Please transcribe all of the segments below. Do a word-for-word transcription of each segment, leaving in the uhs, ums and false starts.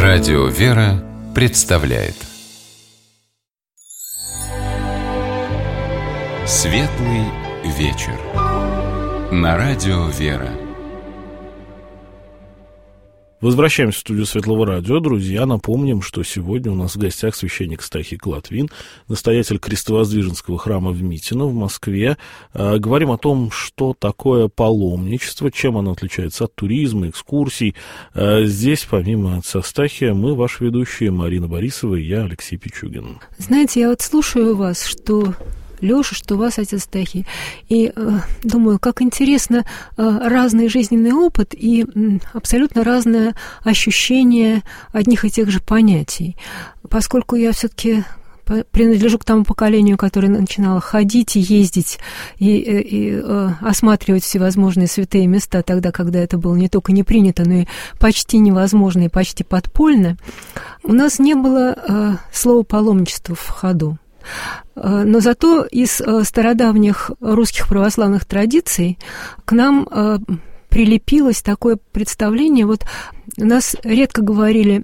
Радио «Вера» представляет Светлый вечер на Радио «Вера». Возвращаемся в студию Светлого радио. Друзья, напомним, что сегодня у нас в гостях священник Стахий Клатвин, настоятель Крестовоздвиженского храма в Митино в Москве. Э, говорим о том, что такое паломничество, чем оно отличается от туризма, экскурсий. Э, здесь, помимо отца Стахия, мы, ваши ведущие, Марина Борисова и я, Алексей Пичугин. Знаете, я вот слушаю вас, что... Лёша, что у вас отец Стахий. И э, думаю, как интересно, э, разный жизненный опыт и э, абсолютно разное ощущение одних и тех же понятий. Поскольку я все-таки принадлежу к тому поколению, которое начинало ходить и ездить, и, и, и э, осматривать всевозможные святые места тогда, когда это было не только не принято, но и почти невозможно, и почти подпольно, у нас не было э, слова «паломничество» в ходу. Но зато из стародавних русских православных традиций к нам прилепилось такое представление. Вот у нас редко говорили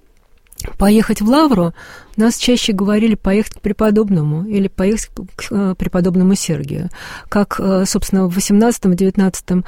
поехать в Лавру, нас чаще говорили поехать к преподобному или поехать к преподобному Сергию. Как, собственно, в восемнадцатом-девятнадцатом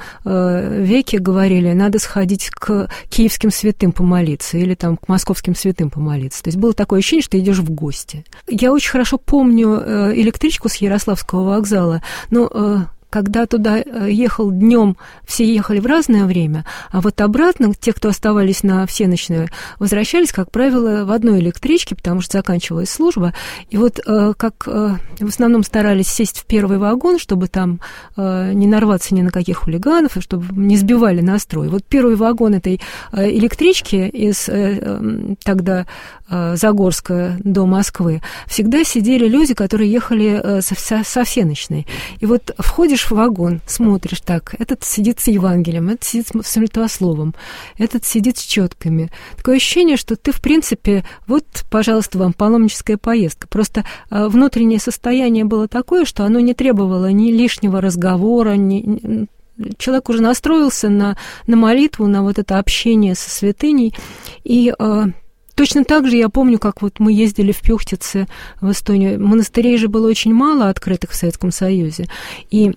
веке говорили, надо сходить к киевским святым помолиться или там к московским святым помолиться. То есть было такое ощущение, что ты идешь в гости. Я очень хорошо помню электричку с Ярославского вокзала, но... Когда туда ехал днем, все ехали в разное время, а вот обратно те, кто оставались на всеночную, возвращались, как правило, в одной электричке, потому что заканчивалась служба. И вот как в основном старались сесть в первый вагон, чтобы там не нарваться ни на каких хулиганов, и чтобы не сбивали настрой. Вот первый вагон этой электрички из тогда Загорска до Москвы всегда сидели люди, которые ехали со, со всеночной. И вот входишь в вагон, смотришь так, этот сидит с Евангелием, этот сидит с молитвословом, этот сидит с четками. Такое ощущение, что ты, в принципе, вот, пожалуйста, вам паломническая поездка. Просто внутреннее состояние было такое, что оно не требовало ни лишнего разговора, ни... Человек уже настроился на, на молитву, на вот это общение со святыней. И э, точно так же я помню, как вот мы ездили в Пюхтице, в Эстонию. Монастырей же было очень мало открытых в Советском Союзе. И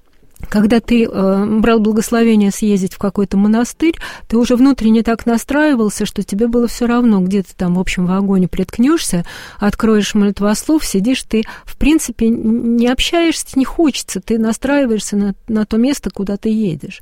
когда ты э, брал благословение съездить в какой-то монастырь, ты уже внутренне так настраивался, что тебе было все равно, где ты там в общем вагоне приткнешься, откроешь молитвослов, сидишь, ты, в принципе, не общаешься, не хочется, ты настраиваешься на, на то место, куда ты едешь.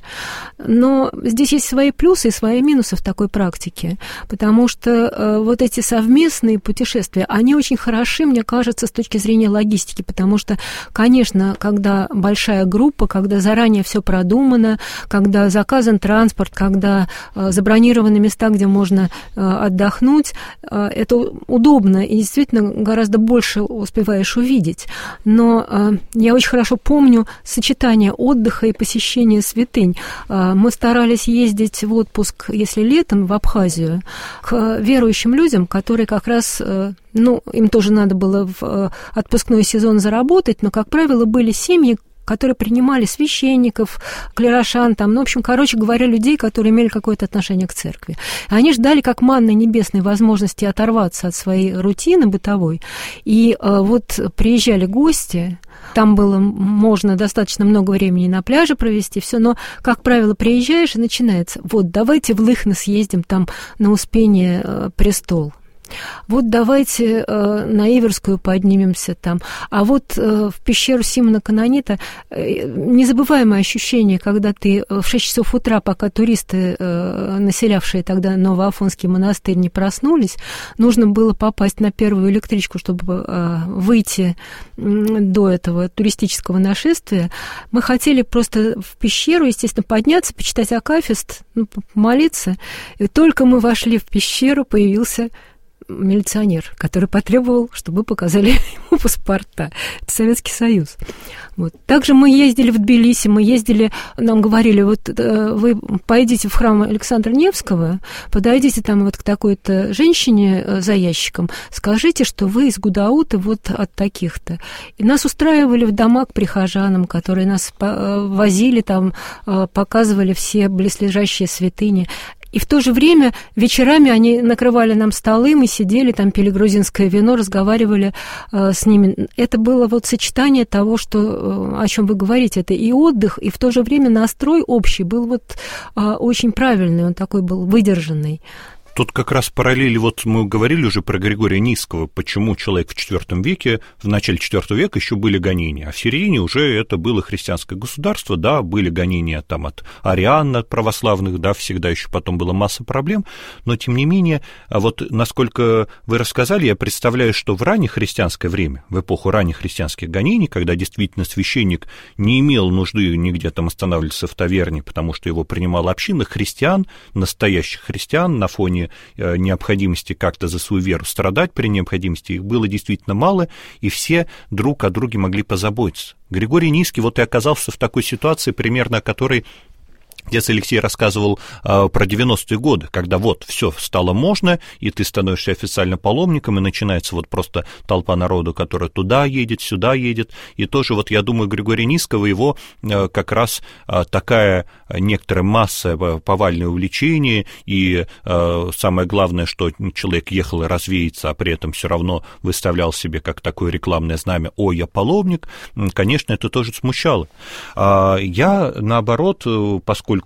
Но здесь есть свои плюсы и свои минусы в такой практике, потому что э, вот эти совместные путешествия, они очень хороши, мне кажется, с точки зрения логистики, потому что, конечно, когда большая группа, когда когда заранее все продумано, когда заказан транспорт, когда э, забронированы места, где можно э, отдохнуть, э, это удобно и действительно гораздо больше успеваешь увидеть. Но э, я очень хорошо помню сочетание отдыха и посещения святынь. Э, мы старались ездить в отпуск, если летом, в Абхазию, к верующим людям, которые как раз... Э, ну, им тоже надо было в э, отпускной сезон заработать, но, как правило, были семьи, которые принимали священников, клерошан, там, ну, в общем, короче говоря, людей, которые имели какое-то отношение к церкви. Они ждали как манны небесной возможности оторваться от своей рутины бытовой. И э, вот приезжали гости, там было можно достаточно много времени на пляже провести, все, но, как правило, приезжаешь, и начинается, вот, давайте в Лыхно съездим, там на Успение э, престол. Вот давайте э, на Иверскую поднимемся там. А вот э, в пещеру Симона Канонита э, незабываемое ощущение, когда ты в шесть часов утра, пока туристы, э, населявшие тогда Новоафонский монастырь, не проснулись, нужно было попасть на первую электричку, чтобы э, выйти э, до этого туристического нашествия. Мы хотели просто в пещеру, естественно, подняться, почитать акафист, ну, помолиться. И только мы вошли в пещеру, появился милиционер, который потребовал, чтобы показали ему паспорта. Это Советский Союз. Вот. Также мы ездили в Тбилиси, мы ездили, нам говорили, вот вы пойдите в храм Александра Невского, подойдите там вот к такой-то женщине за ящиком, скажите, что вы из Гудаута вот от таких-то. И нас устраивали в дома к прихожанам, которые нас возили там, показывали все близлежащие святыни. И в то же время вечерами они накрывали нам столы, мы сидели, там пили грузинское вино, разговаривали э, с ними. Это было вот сочетание того, что, э, о чем вы говорите, это и отдых, и в то же время настрой общий был вот э, очень правильный, он такой был выдержанный. Тут как раз параллели, вот мы говорили уже про Григория Нисского, почему человек в четвёртом веке, в начале четвёртого века еще были гонения, а в середине уже это было христианское государство, да, были гонения там от ариан, от православных, да, всегда еще потом была масса проблем, но тем не менее, вот насколько вы рассказали, я представляю, что в раннехристианское время, в эпоху раннехристианских гонений, когда действительно священник не имел нужды нигде там останавливаться в таверне, потому что его принимала община христиан, настоящих христиан, на фоне необходимости как-то за свою веру страдать при необходимости, их было действительно мало, и все друг о друге могли позаботиться. Григорий Нисский вот и оказался в такой ситуации, примерно о которой отец Алексей рассказывал э, про девяностые годы, когда вот все стало можно, и ты становишься официально паломником, и начинается вот просто толпа народу, которая туда едет, сюда едет, и тоже вот я думаю, Григория Нисского, его э, как раз э, такая некоторая масса, э, повальное увлечение, и э, самое главное, что человек ехал развеяться, а при этом все равно выставлял себе как такое рекламное знамя: «О, я паломник», конечно, это тоже смущало. А я, наоборот, поскольку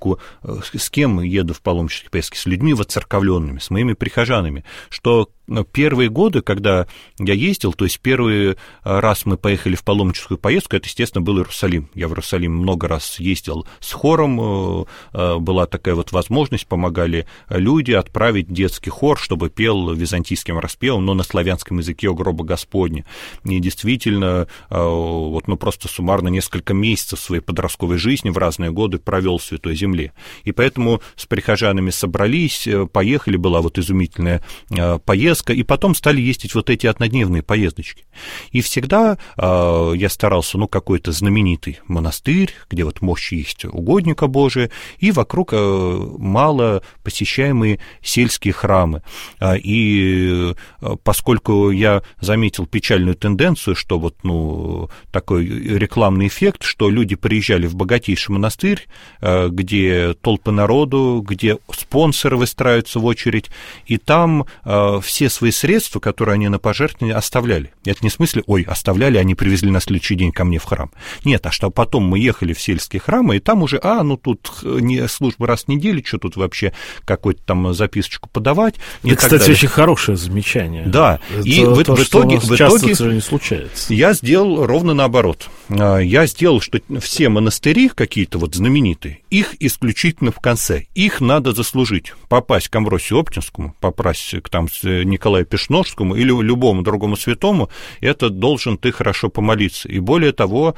с кем еду в паломнические поездки? С людьми воцерковленными, с моими прихожанами, что первые годы, когда я ездил, то есть первый раз мы поехали в паломническую поездку, это, естественно, был Иерусалим. Я в Иерусалим много раз ездил с хором, была такая вот возможность, помогали люди отправить детский хор, чтобы пел византийским распевом, но на славянском языке «У гроба Господня». И действительно, вот, ну, просто суммарно несколько месяцев своей подростковой жизни в разные годы провел в Святой Земле. И поэтому с прихожанами собрались, поехали, была вот изумительная поездка, и потом стали ездить вот эти однодневные поездочки. И всегда э, я старался, ну, какой-то знаменитый монастырь, где вот мощь есть угодника Божия, и вокруг э, мало посещаемые сельские храмы. Э, и э, поскольку я заметил печальную тенденцию, что вот, ну, такой рекламный эффект, что люди приезжали в богатейший монастырь, э, где толпы народу, где спонсоры выстраиваются в очередь, и там э, все свои средства, которые они на пожертвования оставляли. Это не в смысле, ой, оставляли, они привезли на следующий день ко мне в храм. Нет, а что потом мы ехали в сельские храмы, и там уже, а, ну тут не, служба раз в неделю, что тут вообще какую-то там записочку подавать. Это, кстати, далее. Очень хорошее замечание. Да, это и в, то, в итоге, в итоге не случается. Я сделал ровно наоборот. Я сделал, что все монастыри какие-то вот знаменитые, их исключительно в конце. Их надо заслужить. Попасть к Амвросию Оптинскому, попасть к там Николаю Пешножскому или любому другому святому, это должен ты хорошо помолиться. И более того,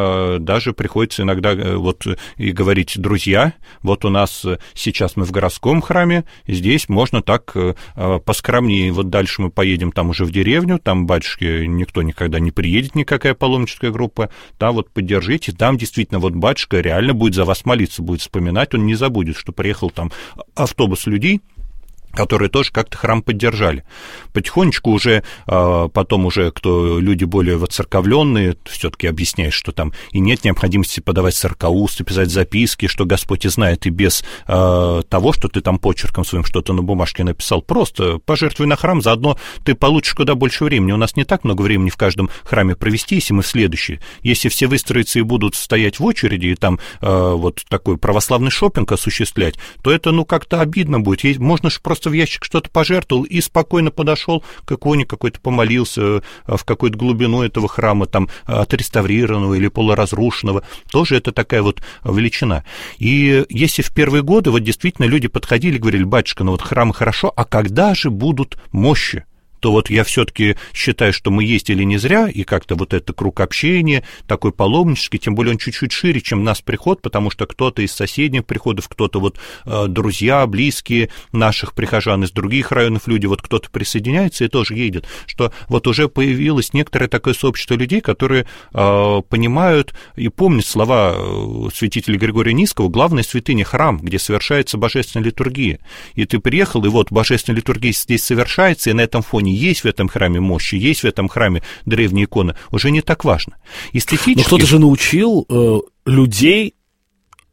даже приходится иногда вот и говорить: друзья, вот у нас сейчас мы в городском храме, здесь можно так поскромнее. Вот дальше мы поедем там уже в деревню, там, батюшки, никто никогда не приедет, никакая паломническая группа, там вот поддержите, там действительно вот батюшка реально будет за вас молиться, будет вспоминать, он не забудет, что приехал там автобус людей, которые тоже как-то храм поддержали. Потихонечку уже, потом уже, кто люди более воцерковленные, все-таки объясняют, что там и нет необходимости подавать сорокаусты, писать записки, что Господь и знает, и без того, что ты там почерком своим что-то на бумажке написал, просто пожертвуй на храм, заодно ты получишь куда больше времени. У нас не так много времени в каждом храме провести, если мы в следующий. Если все выстроятся и будут стоять в очереди, и там вот такой православный шопинг осуществлять, то это, ну, как-то обидно будет. Можно же просто в ящик что-то пожертвовал и спокойно подошел к иконе какой-то, помолился в какую-то глубину этого храма, там, отреставрированного или полуразрушенного. Тоже это такая вот величина. И если в первые годы вот действительно люди подходили и говорили: батюшка, ну вот храмы хорошо, а когда же будут мощи? То вот я все-таки считаю, что мы ездили не зря, и как-то вот этот круг общения такой паломнический, тем более он чуть-чуть шире, чем наш приход, потому что кто-то из соседних приходов, кто-то вот э, друзья, близкие наших прихожан из других районов люди, вот кто-то присоединяется и тоже едет, что вот уже появилось некоторое такое сообщество людей, которые э, понимают и помнят слова э, святителя Григория Нисского: главная святыня — храм, где совершается божественная литургия. И ты приехал, и вот божественная литургия здесь совершается, и на этом фоне есть в этом храме мощи, есть в этом храме древняя икона, уже не так важно. Эстетически... Но кто-то же научил э, людей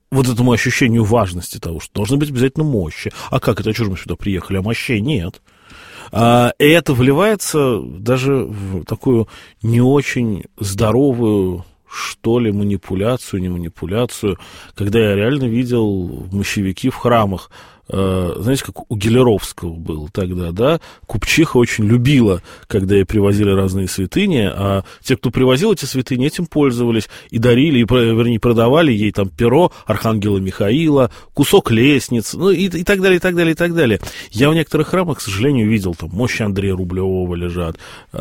вот этому ощущению важности того, что должны быть обязательно мощи. А как это, что же мы сюда приехали, а мощей нет? А, и это вливается даже в такую не очень здоровую, что ли, манипуляцию, не манипуляцию, когда я реально видел мощевики в храмах. Знаете, как у Гелеровского было тогда, да? Купчиха очень любила, когда ей привозили разные святыни, а те, кто привозил эти святыни, этим пользовались и дарили, и, вернее, продавали ей там перо Архангела Михаила, кусок лестниц, ну и, и так далее, и так далее, и так далее. Я в некоторых храмах, к сожалению, видел, там, мощи Андрея Рублевого лежат,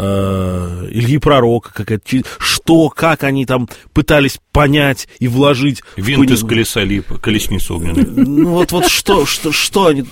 э, Ильи Пророка, какая-то, что, как они там пытались понять и вложить. Винт из колеса липа, колесницу огненную. Ну вот, вот что, что, что они...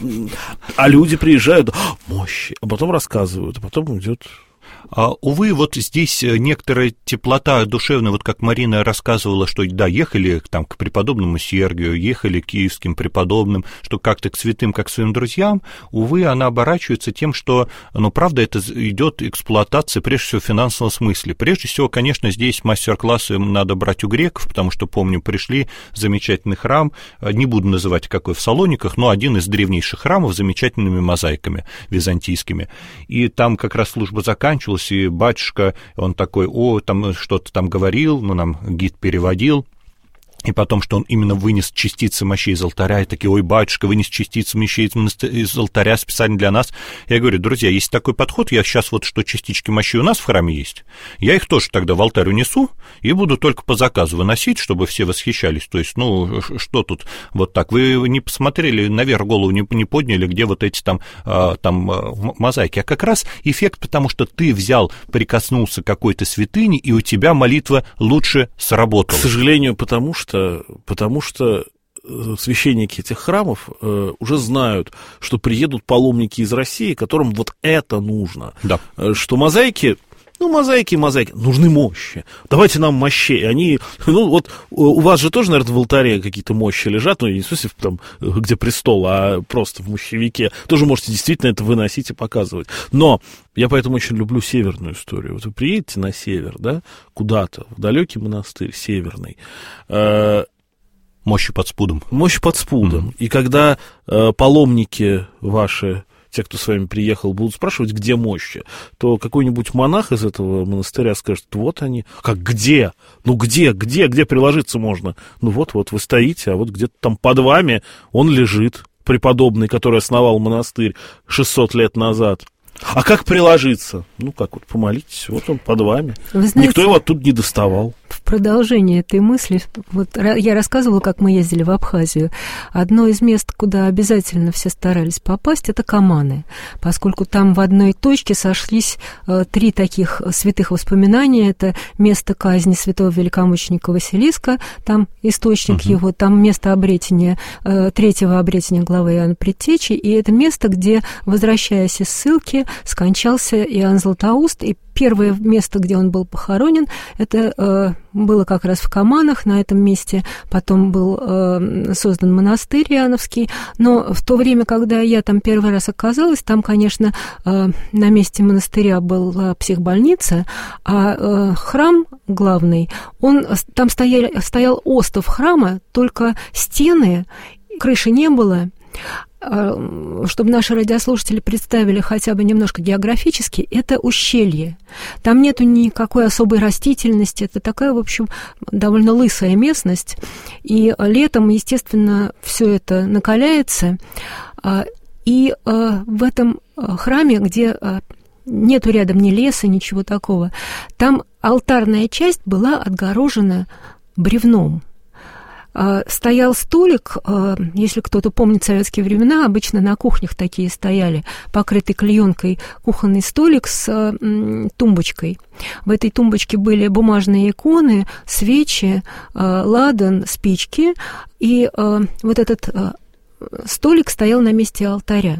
А люди приезжают, мощи, а потом рассказывают, а потом идет... А, увы, вот здесь некоторая теплота душевная, вот как Марина рассказывала, что, да, ехали там к преподобному Сергию, ехали к киевским преподобным, что как-то к святым, как к своим друзьям, увы, она оборачивается тем, что, ну, правда, это идет эксплуатация, прежде всего, в финансовом смысле. Прежде всего, конечно, здесь мастер-классы надо брать у греков, потому что, помню, пришли замечательный храм, не буду называть какой в Салониках, но один из древнейших храмов с замечательными мозаиками византийскими. И там как раз служба заканчивалась, и батюшка, он такой, о, там что-то там говорил, ну, нам гид переводил, и потом, что он именно вынес частицы мощей из алтаря, и такие, ой, батюшка, вынес частицы мощей из алтаря специально для нас. Я говорю, друзья, есть такой подход, я сейчас вот, что частички мощей у нас в храме есть, я их тоже тогда в алтарь унесу и буду только по заказу выносить, чтобы все восхищались. То есть, ну, что тут вот так? Вы не посмотрели, наверх голову не, не подняли, где вот эти там, там мозаики. А как раз эффект, потому что ты взял, прикоснулся к какой-то святыне, и у тебя молитва лучше сработала. К сожалению, потому что Потому что священники этих храмов э, уже знают, что приедут паломники из России, которым вот это нужно. Да. Что мозаики, ну, мозаики, мозаики, нужны мощи. Давайте нам мощей. Они, ну, вот у вас же тоже, наверное, в алтаре какие-то мощи лежат, ну, не в смысле там, где престол, а просто в мощевике. Тоже можете действительно это выносить и показывать. Но я поэтому очень люблю северную историю. Вот вы приедете на север, да, куда-то, в далекий монастырь северный. Э- Мощи под спудом. Мощи под спудом. Mm-hmm. И когда э, паломники ваши, те, кто с вами приехал, будут спрашивать, где мощи, то какой-нибудь монах из этого монастыря скажет, вот они. Как где? Ну где, где, где приложиться можно? Ну вот-вот, вы стоите, а вот где-то там под вами он лежит, преподобный, который основал монастырь шестьсот лет назад. А как приложиться? Ну, как вот, помолитесь, вот он под вами. Вы знаете, никто его оттуда не доставал. В продолжение этой мысли, вот я рассказывала, как мы ездили в Абхазию. Одно из мест, куда обязательно все старались попасть, это Каманы, поскольку там в одной точке сошлись э, три таких святых воспоминания. Это место казни святого великомученика Василиска, там источник угу. его, там место обретения, э, третьего обретения главы Иоанна Предтечи, и это место, где, возвращаясь из ссылки, скончался Иоанн Златоуст, и первое место, где он был похоронен, это э, было как раз в Каманах, на этом месте потом был э, создан монастырь Иоанновский, но в то время, когда я там первый раз оказалась, там, конечно, э, на месте монастыря была психбольница, а э, храм главный, он, там стоял, стоял остов храма, только стены, крыши не было. Чтобы наши радиослушатели представили хотя бы немножко географически, это ущелье. Там нету никакой особой растительности, это такая, в общем, довольно лысая местность. И летом, естественно, все это накаляется. И в этом храме, где нету рядом ни леса, ничего такого, там алтарная часть была отгорожена бревном. Стоял столик, если кто-то помнит советские времена, обычно на кухнях такие стояли, покрытый клеенкой кухонный столик с тумбочкой. В этой тумбочке были бумажные иконы, свечи, ладан, спички, и вот этот столик стоял на месте алтаря.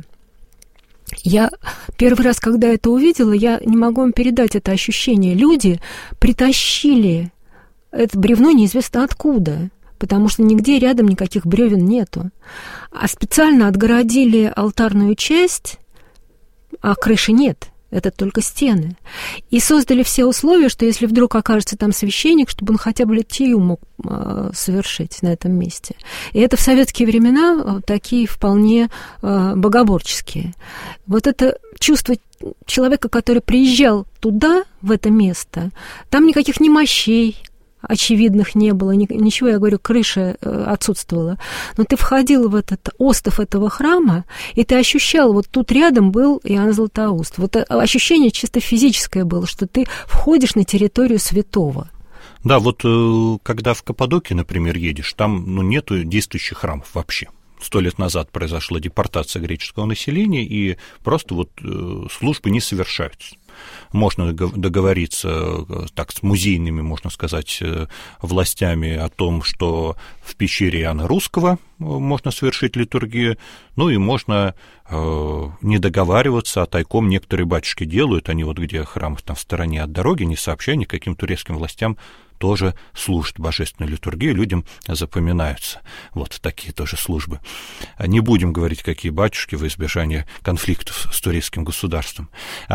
Я первый раз, когда это увидела, я не могу вам передать это ощущение. Люди притащили это бревно неизвестно откуда, потому что нигде рядом никаких бревен нету. А специально отгородили алтарную часть, а крыши нет. это только стены. И создали все условия, что если вдруг окажется там священник, чтобы он хотя бы литию мог э, совершить на этом месте. И это в советские времена э, такие вполне э, богоборческие. Вот это чувство человека, который приезжал туда, в это место, там никаких ни мощей очевидных не было, ничего, я говорю, крыша отсутствовала. Но ты входил в этот остов этого храма, и ты ощущал, вот тут рядом был Иоанн Златоуст. Вот ощущение чисто физическое было, что ты входишь на территорию святого. Да, вот когда в Каппадокию, например, едешь, там ну, нету действующих храмов вообще. Сто лет назад произошла депортация греческого населения, и просто вот службы не совершаются. Можно договориться так, с музейными, можно сказать, властями о том, что в пещере Иоанна Русского можно совершить литургию, ну и можно э, не договариваться, а тайком некоторые батюшки делают, они вот где храм там в стороне от дороги, не сообщая никаким турецким властям, тоже служат божественную литургию, людям запоминаются. Вот такие тоже службы. Не будем говорить, какие батюшки, во избежание конфликтов с турецким государством.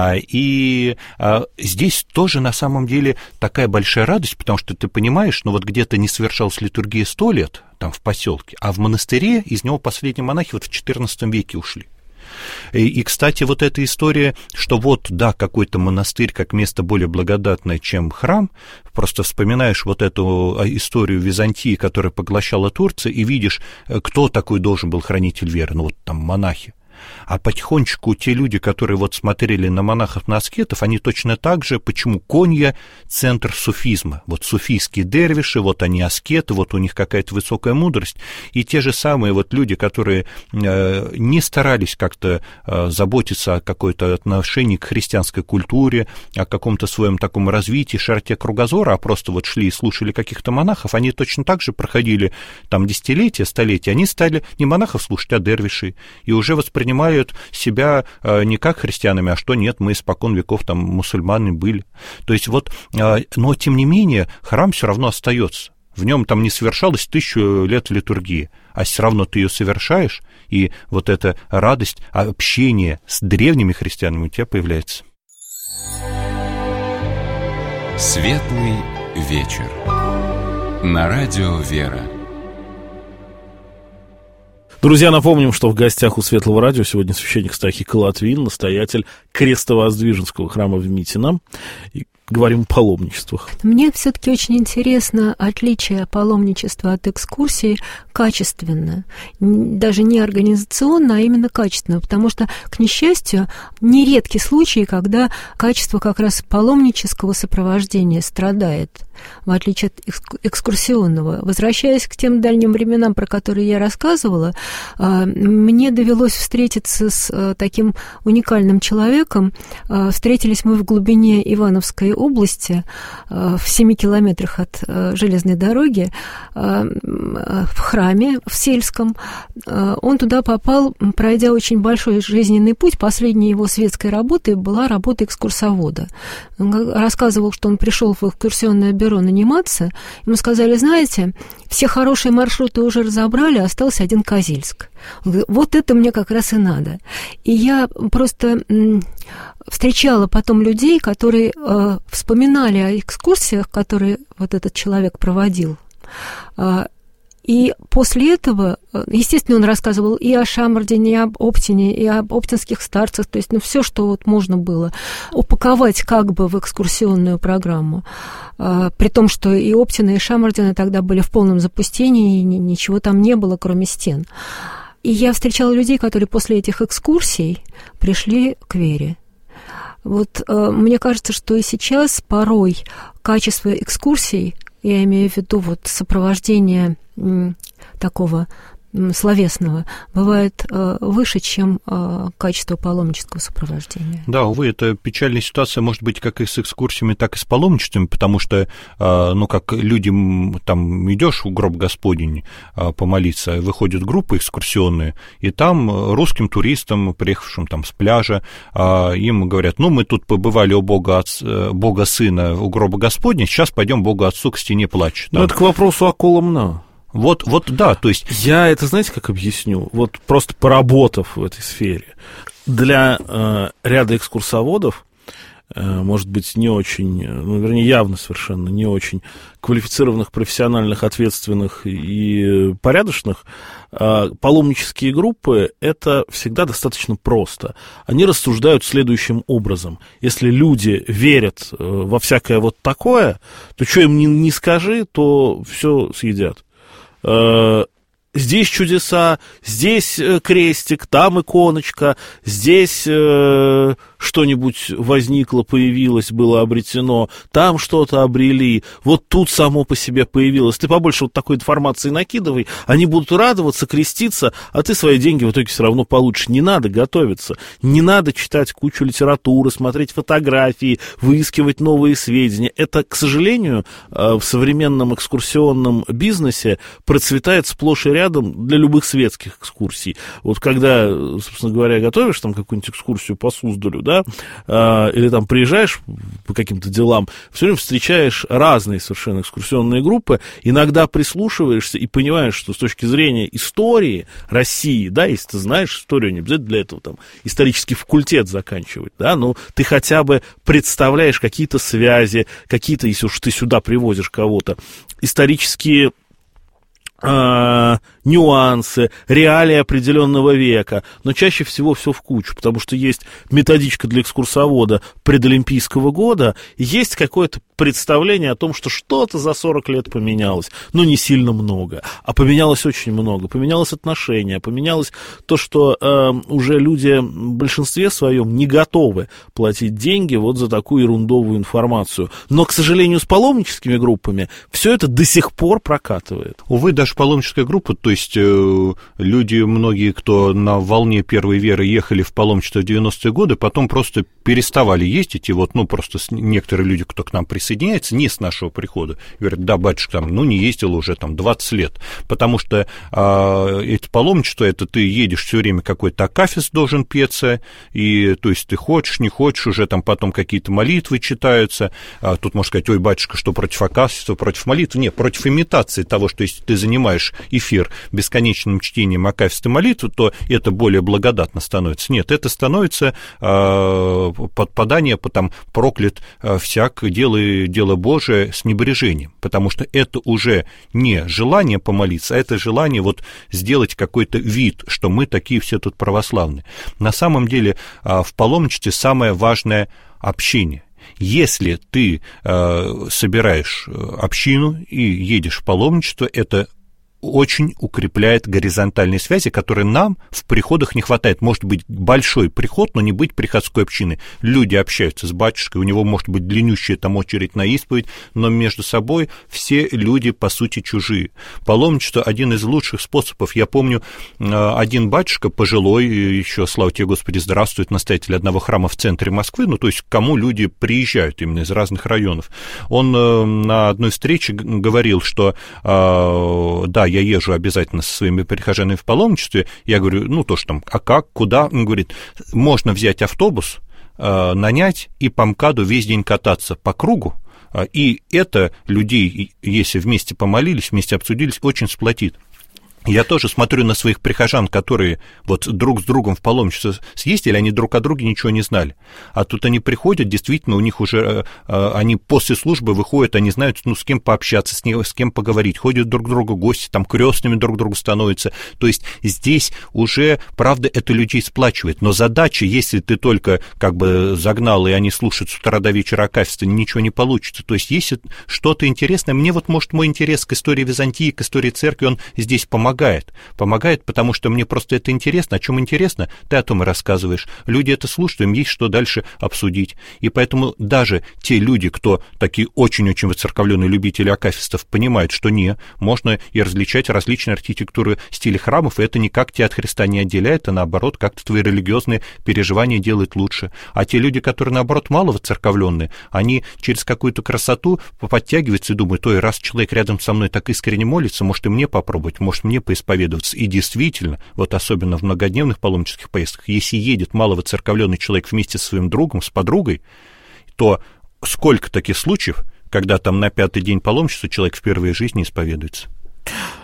И здесь тоже на самом деле такая большая радость, потому что ты понимаешь, ну вот где-то не совершалась литургия сто лет, там в поселке, а в монастыре из него последние монахи вот в четырнадцатом веке ушли. И, и, кстати, вот эта история, что вот, да, какой-то монастырь как место более благодатное, чем храм, просто вспоминаешь вот эту историю Византии, которая поглощала Турцию, и видишь, кто такой должен был хранитель веры, ну вот там монахи. А потихонечку те люди, которые вот смотрели на монахов, на аскетов, они точно так же, почему Конья – центр суфизма. Вот суфийские дервиши, вот они аскеты, вот у них какая-то высокая мудрость. И те же самые вот люди, которые э, не старались как-то э, заботиться о какой-то отношении к христианской культуре, о каком-то своем таком развитии, широте кругозора, а просто вот шли и слушали каких-то монахов, они точно так же проходили там десятилетия, столетия, они стали не монахов слушать, а дервишей, и уже воспринимали принимают себя не как христианами, а что нет, мы испокон веков там мусульманы были. То есть вот, но тем не менее храм все равно остается. В нем там не совершалось тысячу лет литургии, а все равно ты ее совершаешь, и вот эта радость общения с древними христианами у тебя появляется. Светлый вечер. На радио «Вера». Друзья, напомним, что в гостях у Светлого радио сегодня священник Стахий Клатвин, настоятель Крестовоздвиженского храма в Митино. И говорим о паломничествах. Мне все-таки очень интересно отличие паломничества от экскурсии качественно. Даже не организационно, а именно качественно. Потому что, к несчастью, нередки случаи, когда качество как раз паломнического сопровождения страдает, в отличие от экскурсионного. Возвращаясь к тем дальним временам, про которые я рассказывала, мне довелось встретиться с таким уникальным человеком. Встретились мы в глубине Ивановской области, в семи километрах от железной дороги, в храме, в сельском. Он туда попал, пройдя очень большой жизненный путь. Последней его светской работой была работа экскурсовода. Он рассказывал, что он пришел в экскурсионное бюро наниматься. Ему сказали, знаете, все хорошие маршруты уже разобрали, остался один Козельск. Вот это мне как раз и надо. И я просто встречала потом людей, которые э, вспоминали о экскурсиях, которые вот этот человек проводил. Э, и после этого, естественно, он рассказывал и о Шамардине, и об Оптине, и об оптинских старцах, то есть ну, все, что вот можно было упаковать как бы в экскурсионную программу. Э, при том, что и Оптина, и Шамардина тогда были в полном запустении, и ничего там не было, кроме стен. И я встречала людей, которые после этих экскурсий пришли к вере. Вот э, мне кажется, что и сейчас порой качество экскурсий, я имею в виду вот сопровождение м, такого м, словесного, бывает э, выше, чем э, качество паломнического сопровождения. Да, увы, это печальная ситуация, может быть, как и с экскурсиями, так и с паломничествами, потому что, э, ну, как людям, там, идешь в гроб Господень э, помолиться, выходит группа экскурсионная, и там русским туристам, приехавшим там с пляжа, э, им говорят, ну, мы тут побывали у Бога, Отца, э, Бога Сына у гроба Господня, сейчас пойдем Богу Отцу к стене плача. Ну, это к вопросу о Коломна. Вот, вот, да, то есть... Я это, знаете, как объясню? Вот просто поработав в этой сфере, для э, ряда экскурсоводов может быть, не очень, ну, вернее, явно совершенно не очень квалифицированных, профессиональных, ответственных и порядочных, паломнические группы — это всегда достаточно просто. Они рассуждают следующим образом. Если люди верят во всякое вот такое, то что им не, не скажи, то все съедят. Здесь чудеса, здесь крестик, там иконочка, здесь э, что-нибудь возникло, появилось, было обретено, там что-то обрели, вот тут само по себе появилось. Ты побольше вот такой информации накидывай, они будут радоваться, креститься, а ты свои деньги в итоге все равно получишь. Не надо готовиться, не надо читать кучу литературы, смотреть фотографии, выискивать новые сведения. Это, к сожалению, в современном экскурсионном бизнесе процветает сплошь и рядом для любых светских экскурсий. Вот когда, собственно говоря, готовишь там какую-нибудь экскурсию по Суздалю, да, э, или там приезжаешь по каким-то делам, все время встречаешь разные совершенно экскурсионные группы, иногда прислушиваешься и понимаешь, что с точки зрения истории России, да, если ты знаешь историю, не обязательно для этого там исторический факультет заканчивать, да, но ты хотя бы представляешь какие-то связи, какие-то, если уж ты сюда привозишь кого-то, исторические А, нюансы, реалии определенного века, но чаще всего все в кучу, потому что есть методичка для экскурсовода предолимпийского года, и есть какое-то представление о том, что что-то за сорок лет поменялось, но не сильно много, а поменялось очень много, поменялось отношение, поменялось то, что э, уже люди в большинстве своем не готовы платить деньги вот за такую ерундовую информацию, но, к сожалению, с паломническими группами все это до сих пор прокатывает. Увы, даже паломническая группа, то есть э, люди, многие, кто на волне первой веры ехали в паломничество в девяностые годы, потом просто переставали ездить, и вот, ну, просто некоторые люди, кто к нам присоединяется, не с нашего прихода, говорят, да, батюшка, там, ну, не ездил уже там двадцать лет, потому что э, это паломничество, это ты едешь все время, какой-то акафист должен петься, и, то есть, ты хочешь, не хочешь, уже там потом какие-то молитвы читаются, а тут можно сказать, ой, батюшка, что против акафиста, против молитвы? Нет, против имитации того, что если ты занимаешь эфир бесконечным чтением акафиста молитвы, то это более благодатно становится. Нет, это становится э, подпадание, потом проклят э, всяк, делай дело Божие с небрежением, потому что это уже не желание помолиться, а это желание вот сделать какой-то вид, что мы такие все тут православные. На самом деле э, в паломничестве самое важное — общение. Если ты э, собираешь общину и едешь в паломничество, это очень укрепляет горизонтальные связи, которые нам в приходах не хватает. Может быть большой приход, но не быть приходской общиной. Люди общаются с батюшкой, у него может быть длиннющая там очередь на исповедь, но между собой все люди, по сути, чужие. Паломничество — один из лучших способов. Я помню, один батюшка пожилой, еще, слава тебе, Господи, здравствует, настоятель одного храма в центре Москвы, ну, то есть к кому люди приезжают именно из разных районов. Он на одной встрече говорил, что да, я езжу обязательно со своими прихожанами в паломничестве. Я говорю, ну, то, что там, а как, куда? Он говорит, можно взять автобус, э, нанять и по МКАДу весь день кататься по кругу, э, и это людей, если вместе помолились, вместе обсудились, очень сплотит. Я тоже смотрю на своих прихожан, которые вот друг с другом в паломничество съездили, они друг о друге ничего не знали. А тут они приходят, действительно, у них уже, они после службы выходят, они знают, ну, с кем пообщаться, с, ним, с кем поговорить, ходят друг к другу гости, там крестными друг к другу становятся. То есть здесь уже, правда, это людей сплачивает. Но задача, если ты только как бы загнал, и они слушают с утра до вечера акафиста, ничего не получится. То есть если что-то интересное, мне вот, может, мой интерес к истории Византии, к истории церкви, он здесь помогает. Помогает. Помогает, потому что мне просто это интересно. О чем интересно, ты о том и рассказываешь. Люди это слушают, им есть что дальше обсудить. И поэтому даже те люди, кто такие очень-очень воцерковленные любители акафистов, понимают, что не, можно и различать различные архитектуры, стили храмов, и это никак тебя от Христа не отделяет, а наоборот, как-то твои религиозные переживания делают лучше. А те люди, которые, наоборот, мало воцерковленные, они через какую-то красоту подтягиваются и думают, ой, раз человек рядом со мной так искренне молится, может, и мне попробовать, может, мне поисповедоваться. И действительно, вот особенно в многодневных паломнических поездках, если едет маловоцерковленный человек вместе со своим другом, с подругой, то сколько таких случаев, когда там на пятый день паломничества человек впервые в жизни исповедуется?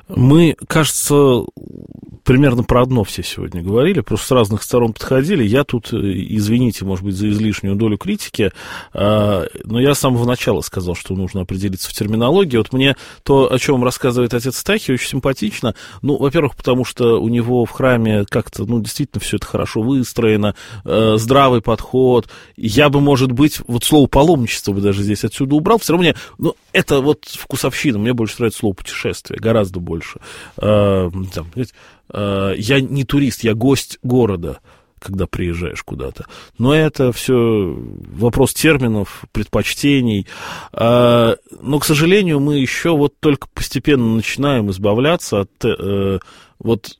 Мы, кажется, примерно про одно все сегодня говорили, просто с разных сторон подходили. Я тут, извините, может быть, за излишнюю долю критики, но я с самого начала сказал, что нужно определиться в терминологии. Вот мне то, о чем рассказывает отец Стахий, очень симпатично. Ну, во-первых, потому что у него в храме как-то, ну, действительно все это хорошо выстроено, здравый подход. Я бы, может быть, вот слово «паломничество» бы даже здесь отсюда убрал. Все равно мне, ну, это вот вкусовщина. Мне больше нравится слово «путешествие», гораздо больше. Больше. А, там, а, я не турист, я гость города, когда приезжаешь куда-то. Но это все вопрос терминов, предпочтений. А, но, к сожалению, мы еще вот только постепенно начинаем избавляться от а, вот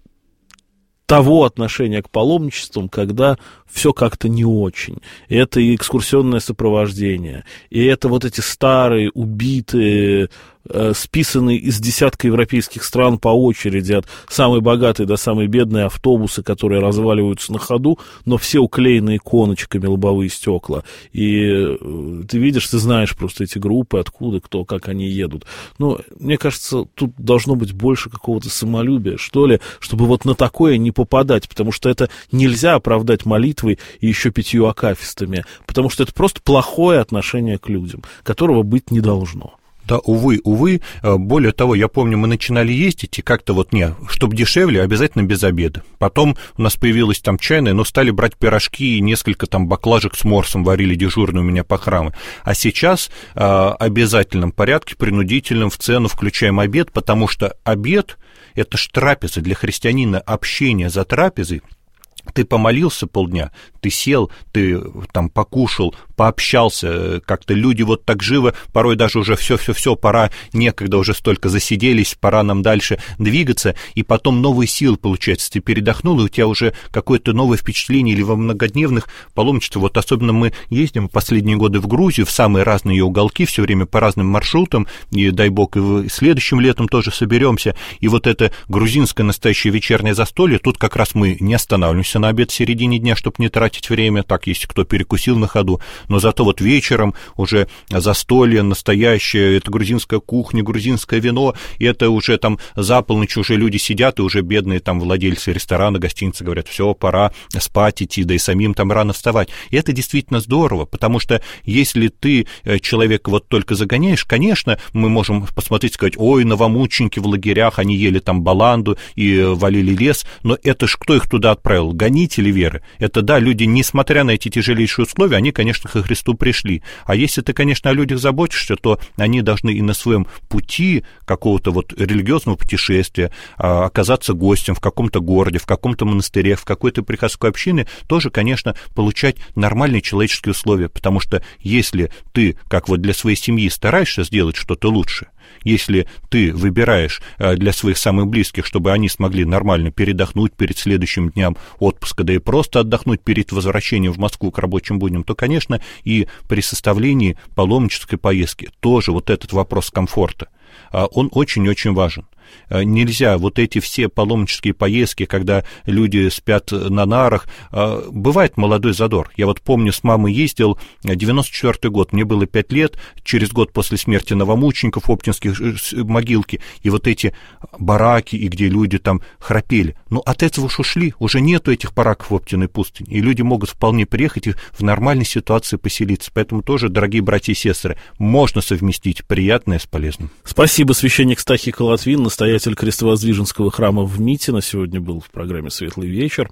того отношения к паломничествам, когда все как-то не очень. И это и экскурсионное сопровождение, и это вот эти старые, убитые, э, списанные из десятка европейских стран по очереди, от самой богатой до самой бедной автобусы, которые разваливаются на ходу, но все уклеены иконочками, лобовые стекла. И э, ты видишь, ты знаешь просто эти группы, откуда, кто, как они едут. Но мне кажется, тут должно быть больше какого-то самолюбия, что ли, чтобы вот на такое не попадать, потому что это нельзя оправдать молитвой и еще пятью акафистами, потому что это просто плохое отношение к людям, которого быть не должно. Да, увы, увы. Более того, я помню, мы начинали ездить, и как-то вот, не, чтобы дешевле, обязательно без обеда. Потом у нас появилась там чайная, но стали брать пирожки и несколько там баклажек с морсом варили дежурные у меня по храму. А сейчас э, обязательном порядке, принудительном в цену включаем обед, потому что обед – это ж трапеза для христианина, общение за трапезой. Ты помолился полдня, ты сел, ты там покушал, пообщался, как-то люди вот так живо, порой даже уже все-все-все, пора, некогда уже столько засиделись, пора нам дальше двигаться, и потом новые силы, получается, ты передохнул, и у тебя уже какое-то новое впечатление, или во многодневных паломничествах, вот особенно мы ездим последние годы в Грузию, в самые разные ее уголки, все время по разным маршрутам, и дай бог, и следующим летом тоже соберемся, и вот это грузинское настоящее вечернее застолье, тут как раз мы не останавливаемся на обед в середине дня, чтобы не тратить время, так, если кто перекусил на ходу, но зато вот вечером уже застолье настоящее, это грузинская кухня, грузинское вино, и это уже там за полночь уже люди сидят, и уже бедные там владельцы ресторана, гостиницы говорят, все, пора спать идти, да и самим там рано вставать. И это действительно здорово, потому что если ты человека вот только загоняешь, конечно, мы можем посмотреть и сказать, ой, новомученики в лагерях, они ели там баланду и валили лес, но это ж кто их туда отправил? Гонители веры. Это да, люди, несмотря на эти тяжелейшие условия, они, конечно, ко Христу пришли. А если ты, конечно, о людях заботишься, то они должны и на своем пути какого-то вот религиозного путешествия оказаться гостем в каком-то городе, в каком-то монастыре, в какой-то приходской общине, тоже, конечно, получать нормальные человеческие условия, потому что если ты, как вот для своей семьи, стараешься сделать что-то лучше, если ты выбираешь для своих самых близких, чтобы они смогли нормально передохнуть перед следующим днем отпуска, да и просто отдохнуть перед возвращением в Москву к рабочим будням, то, конечно, и при составлении паломнической поездки тоже вот этот вопрос комфорта, он очень-очень важен. Нельзя вот эти все паломнические поездки, когда люди спят на нарах, бывает молодой задор. Я вот помню, с мамой ездил, девяносто четвёртый год, мне было пять лет, через год после смерти новомучеников, оптинских могилки, и вот эти бараки, и где люди там храпели. Ну, от этого уж ушли, уже нету этих бараков в Оптиной пустыне, и люди могут вполне приехать и в нормальной ситуации поселиться. Поэтому тоже, дорогие братья и сестры, можно совместить приятное с полезным. Спасибо, священник Стахий Колотвин, настоятель Крестовоздвиженского храма в Митино, сегодня был в программе «Светлый вечер».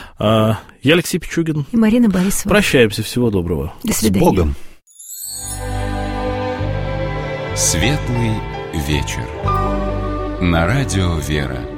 Я Алексей Пичугин. И Марина Борисова. Прощаемся, всего доброго. До свидания. С Богом. «Светлый вечер» на радио «Вера».